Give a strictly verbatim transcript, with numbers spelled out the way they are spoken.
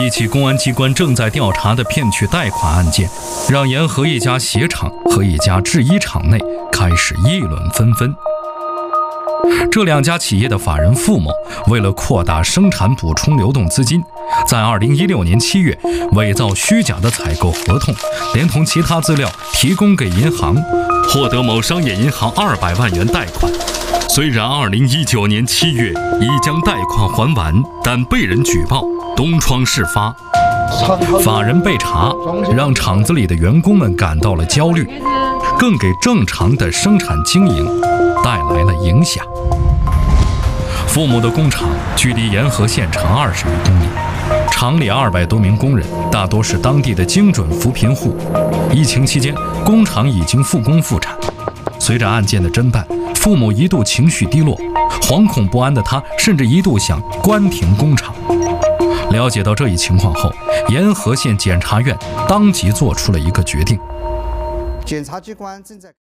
一起公安机关正在调查的骗取贷款案件，让沿河一家鞋厂和一家制衣厂内开始议论纷纷。这两家企业的法人付某为了扩大生产补充流动资金，在二零一六年七月伪造虚假的采购合同，连同其他资料提供给银行，获得某商业银行二百万元贷款。虽然二零一九年七月已将贷款还完，但被人举报，东窗事发。法人被查，让厂子里的员工们感到了焦虑，更给正常的生产经营带来了影响。付某的工厂距离沿河县城二十余公里，厂里二百多名工人大多是当地的精准扶贫户。疫情期间，工厂已经复工复产。随着案件的侦办，付某一度情绪低落，惶恐不安的他甚至一度想关停工厂。了解到这一情况后，沿河县检察院当即做出了一个决定。 检察机关正在